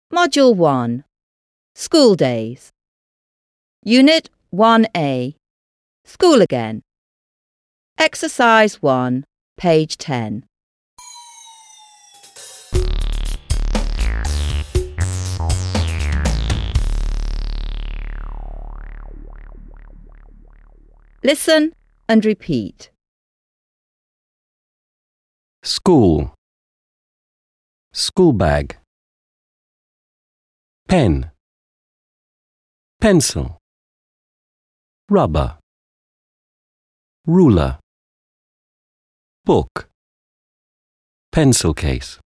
Module 1. School Days. Unit 1A. School Again. Exercise 1, page 10. Listen and repeat. School. School bag. Pen. Pencil. Rubber. Ruler. Book. Pencil case.